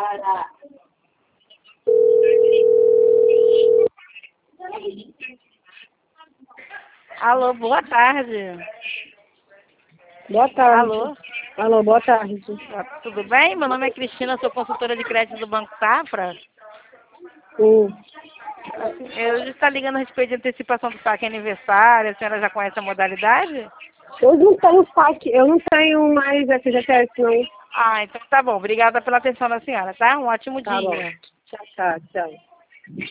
Alô, boa tarde. Boa tarde. Alô, Alô, boa tarde. tudo bem? Meu nome é Cristina, sou consultora de crédito do Banco Safra. Sim. Eu já estou ligando a respeito de antecipação do saque aniversário. A senhora já conhece a modalidade? Eu não tenho saque, eu não tenho mais FGTS, não. Ah, então tá bom. Obrigada pela atenção da senhora, tá? Um ótimo Tá bom. dia. Tchau, tchau.